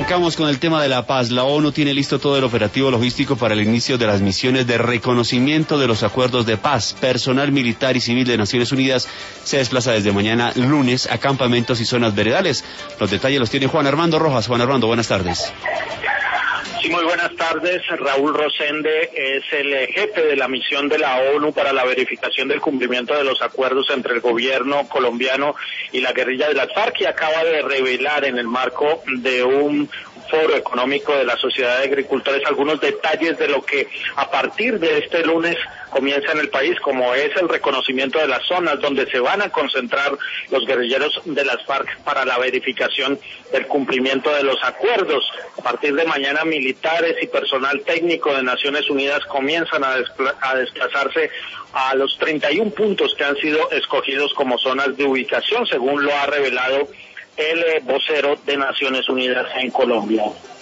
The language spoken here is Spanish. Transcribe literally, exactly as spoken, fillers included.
Arrancamos con el tema de la paz. La ONU tiene listo todo el operativo logístico para el inicio de las misiones de reconocimiento de los acuerdos de paz. Personal militar y civil de Naciones Unidas se desplaza desde mañana lunes a campamentos y zonas veredales. Los detalles los tiene Juan Armando Rojas. Juan Armando, buenas tardes. Sí, muy buenas tardes. Raúl Rosende es el jefe de la misión de la ONU para la verificación del cumplimiento de los acuerdos entre el gobierno colombiano y la guerrilla de las FARC, y acaba de revelar en el marco de un foro económico de la Sociedad de Agricultores algunos detalles de lo que a partir de este lunes comienza en el país, como es el reconocimiento de las zonas donde se van a concentrar los guerrilleros de las FARC para la verificación del cumplimiento de los acuerdos. A partir de mañana, militares y personal técnico de Naciones Unidas comienzan a, despla- a desplazarse a los treinta y un puntos que han sido escogidos como zonas de ubicación, según lo ha revelado el vocero de Naciones Unidas en Colombia.